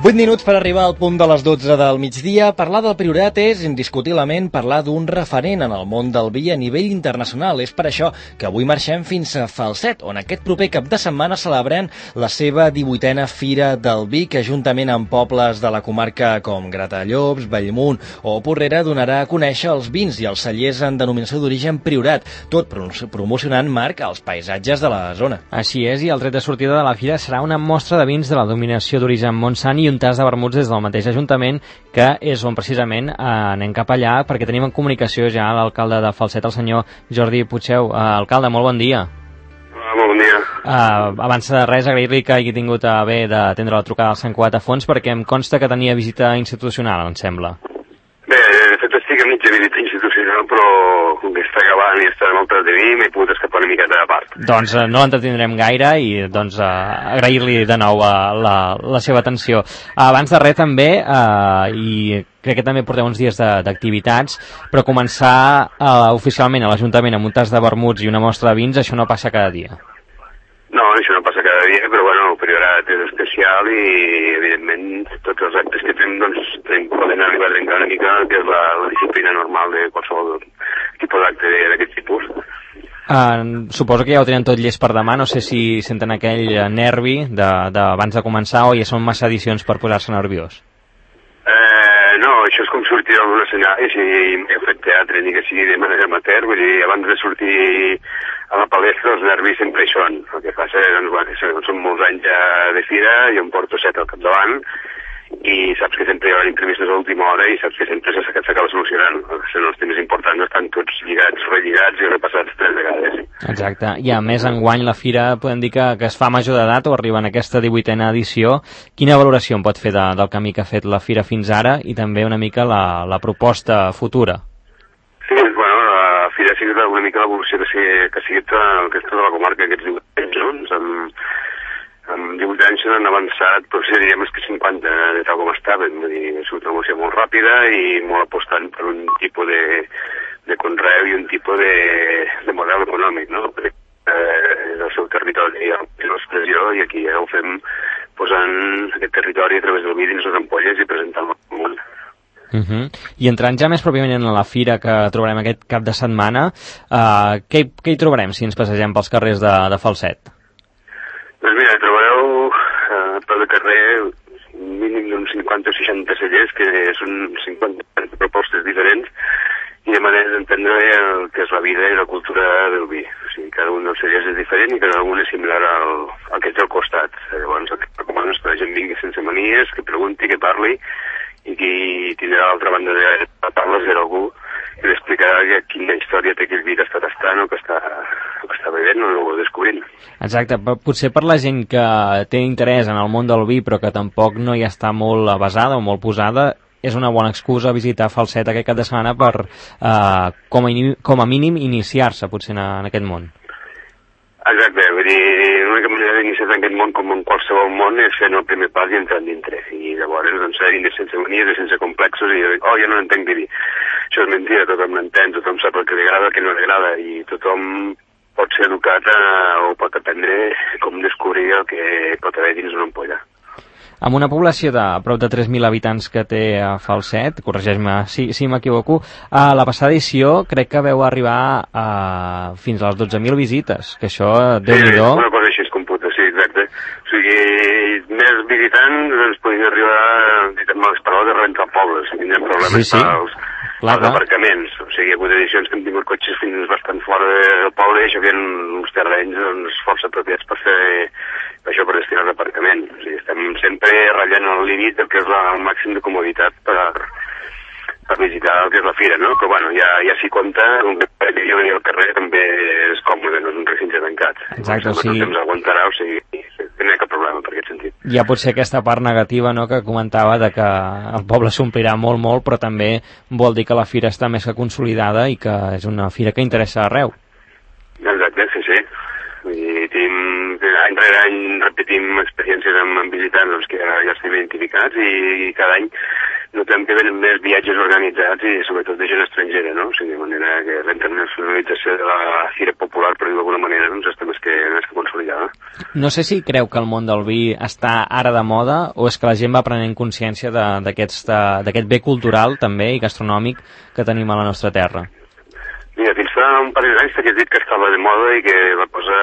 8 minuts per arribar al punt de les 12 del migdia. Parlar del Priorat és, indiscutiblement, parlar d'un referent en el món del vi a nivell internacional. És per això que avui marxem fins a Falset, on aquest proper cap de setmana celebrem la seva 18a Fira del Vi, que juntament amb pobles de la comarca com Gratallops, Bellmunt o Porrera donarà a conèixer els vins i els cellers en denominació d'origen Priorat, tot promocionant, Marc, els paisatges de la zona. Així és, i el tret de sortida de la fira serà una mostra de vins de la denominació d'origen Montsant i un tas de vermuts des del mateix Ajuntament, que és on precisament anem cap allà, perquè tenim en comunicació ja l'alcalde de Falset, el senyor Jordi Puigdeu. Alcalde, molt bon dia. Molt bon dia. Abans de res, agrair-li que hagi tingut a bé d'atendre la trucada al Sant Cugat a fons, perquè em consta que tenia visita institucional, em sembla. Bé, de fet estic a mitja visita institucional, però com que està acabant i està molt tard de mi, m'he pogut escapar una miqueta a part. Doncs no l'entretindrem gaire i doncs agrair-li de nou la seva atenció. Abans de res també, i crec que també porteu uns dies d'activitats, però començar oficialment a l'Ajuntament amb un tas de vermuts i una mostra de vins, això no passa cada dia. No, això no passa cada dia, però bueno, el Priorat és especial i evidentment tots els actes que fem doncs poden arribar a trencar una mica el que és la disciplina normal de qualsevol tipus d'acte d'aquest tipus. Suposo que ja ho tenen tot llest per demà, no sé si senten aquell nervi d'abans de començar o ja són massa edicions per posar-se nerviós. No, això és com sortir a un escenari, si m'he fet teatre ni que sigui de manera amateur, vull dir, abans de sortir a la palestra els nervis sempre hi són. El que passa és, bueno, són molts anys ja de fira, jo em porto 7 al capdavant, i saps que sempre hi haurà imprevistos a l'última hora i saps que sempre s'acaba solucionant. Els temes importants estan tots lligats, relligats i repassats 3 vegades. Exacte, i a més enguany la fira podem dir que es fa major d'edat o arriba en aquesta 18a edició. Quina valoració en pot fer del camí que ha fet la fira fins ara i també una mica la proposta futura? Sí, bueno, la fira ha sigut una mica l'evolució que ha sigut aquesta de la comarca aquests 18 anys, no? Amb 18 anys s'han avançat, però sí, diríem que 50 de tal com estaven. Vull dir, ha sigut una evolució molt ràpida i molt apostant per un tipus de conreu i un tipus de model econòmic, no? Perquè és el seu territori i l'expressió, i aquí ja ho fem posant aquest territori a través del vi dins les ampolles i presentant-lo al món. I entrant ja més pròpiament en la fira que trobarem aquest cap de setmana, què hi trobarem si ens passegem pels carrers de Falset? Doncs mira, trobareu per el carrer un mínim d'uns 50 o 60 cellers, que són 50 propostes diferents, i de manera d'entendre el que és la vida i la cultura del vi. O sigui, cada un dels cellers és diferent i cada un és similar al que té al costat. Llavors, el que recomano és que la gent vingui sense manies, que pregunti, que parli, i qui tindrà a l'altra banda de la taula serà algú i li explicarà quina història té aquell vi que està tastant o que està bevent o descobrint. Exacte, potser per la gent que té interès en el món del vi però que tampoc no hi està molt basada o molt posada, és una bona excusa visitar Falset aquest cap de setmana per, com a mínim, iniciar-se potser en aquest món. Exacte, vull dir, l'única manera d'iniciar-se en aquest món, com en qualsevol món, és fent el primer pas i entrant dintre. I llavors, doncs, s'ha de vindre sense manies i sense complexos i dir, ja no n'entenc de vi. Això és mentida, tothom n'entén, tothom sap el que li agrada, el que no li agrada, i tothom pot ser educat o pot aprendre com descobrir el que pot haver dins una ampolla. Amb una població de prop de 3.000 habitants que té a Falset, corregeix-me si m'equivoco, a la passada edició crec que veu arribar fins a les 12.000 visites, que això, Déu-n'hi-do... Sí, una cosa així es computa, sí, exacte. O sigui, més visitants ens podien arribar, dit amb les paraules, de rentar pobles, tindrem problemes pels aparcaments. O sigui, hi ha hagut edicions que hem tingut cotxes fins bastant fora del poble i això que eren uns terrenys doncs, força apropiats per fer això, per destinar l'aparcament. O sigui, estem sempre ratllant el límit del que és el màxim de comoditat per visitar el que és la fira, no? Però bueno, ja s'hi compta, que jo venir al carrer també és còmode, no és un recinte tancat. Exacte, o sigui... El temps aguantarà, o sigui, no hi ha cap problema per aquest sentit. Hi ha potser aquesta part negativa, no?, que comentava de que el poble s'omplirà molt, però també vol dir que la fira està més que consolidada i que és una fira que interessa arreu. Exacte, sí. Any rere any repetim experiències amb visitants doncs, que ja estem identificats i cada any notem que venen més viatges organitzats i sobretot de gent estrangera, no? O sigui, de manera que la internacionalització de la fira popular, per dir-ho d'alguna manera, doncs està més que consolidada. No sé si creu que el món del vi està ara de moda o és que la gent va prenent consciència d'aquest bé cultural també i gastronòmic que tenim a la nostra terra. Mira, fins fa un parell d'anys t'hagués dit que estava de moda i que la cosa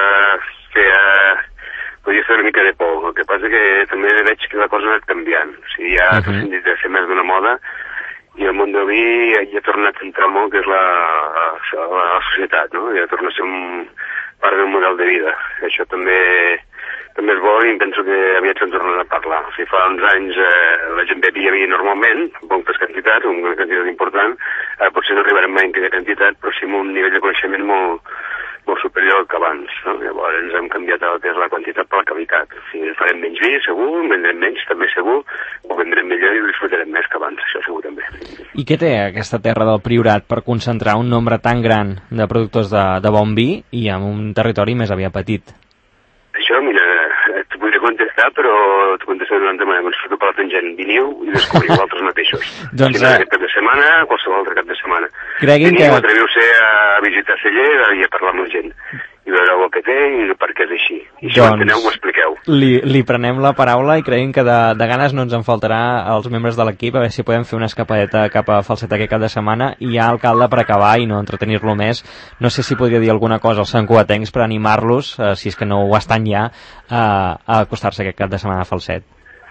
podia fer una mica de por. El que passa que també veig que la cosa ha anat canviant. O sigui, ja s'ha sentit de ser més d'una moda i el món del vi ja ha tornat a entrar molt, que és la societat, no? Ja torna a ser part del model de vida. Això també és bo i penso que aviat se'n tornarà a parlar. O sigui, fa uns anys la gent bevia vi normalment, amb moltes quantitats, una quantitat important, potser no arribarem mai en aquella quantitat, però sí amb un nivell de coneixement molt superior que abans, no? Llavors ens hem canviat el que és la quantitat per la qualitat. O sigui, farem menys vi, segur, vendrem menys, també segur, o vendrem millor i disfrutarem més que abans, això segur també. I què té aquesta terra del Priorat per concentrar un nombre tan gran de productors de bon vi i en un territori més aviat petit? Això, mira, t'ho podria contestar, però t'ho contestaré d'una altra manera. Quan surto per la tangent, veniu i descobriu altres mateixos. Doncs, si no aquest cap de setmana, qualsevol altre cap de setmana. Creguin veniu, que... atreviu-se a visitar celler i a parlar amb la gent. I veureu el que té i per què és així. I si ho enteneu, m'ho expliqueu. Li prenem la paraula i creguin que de ganes no ens en faltarà als membres de l'equip, a veure si podem fer una escapadeta cap a Falset aquest cap de setmana. I ja, alcalde, per acabar i no entretenir-lo més, no sé si podria dir alguna cosa als santcugatencs per animar-los, si és que no ho estan ja, a acostar-se aquest cap de setmana a Falset.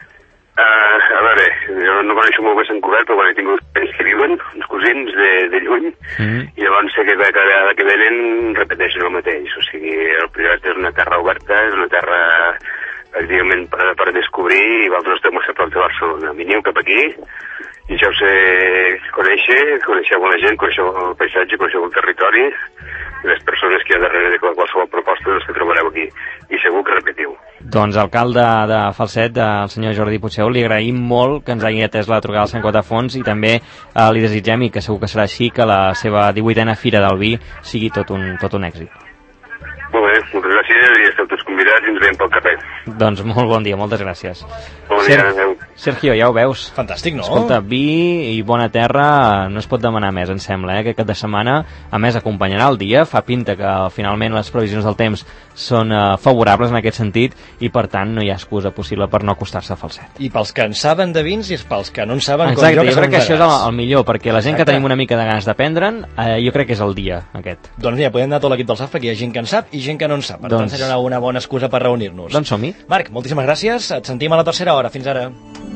A veure, jo no coneixo molt bé Sant Cugat, però quan he tingut els que viuen, uns cosins de lluny, i llavors sé que cada vegada que venen repeteixen el mateix. O sigui, el Priorat és una terra oberta, és una terra pràcticament per descobrir, i vosaltres esteu molt a prop de Barcelona. Veniu cap aquí, i ja us coneixeu la gent, coneixeu el paisatge, coneixeu el territori, i les persones que hi ha darrere de qualsevol proposta les que trobareu aquí, i segur que repetiu. Doncs, alcalde de Falset, el senyor Jordi Puigceu, li agraïm molt que ens hagi atès la trucada al Sant Cugat a Fons i també li desitgem, i que segur que serà així, que la seva 18a Fira del Vi sigui tot un èxit. Molt bé, moltes gràcies i esteu tots convidats i ens veiem pel carrer. Doncs molt bon dia, moltes gràcies. Bon dia, adeu. Sergio, ja ho veus. Fantàstic, no? Escolta, vi i bona terra no es pot demanar més, em sembla, que cap de setmana, a més, acompanyarà el dia, fa pinta que finalment les previsions del temps són favorables en aquest sentit i per tant no hi ha excusa possible per no acostar-se a Falset. I pels que en saben de vins i pels que no en saben exacte, com jo, crec que això és el millor, perquè la gent exacte. Que tenim una mica de ganes d'aprendre'n, jo crec que és el dia aquest. Doncs mira, podem anar tot l'equip del SAF perquè hi ha gent que en sap i gent que no en sap, per tant serà una bona excusa per reunir-nos. Doncs som-hi. Marc, moltíssimes gràcies, et sentim a la tercera hora, fins ara.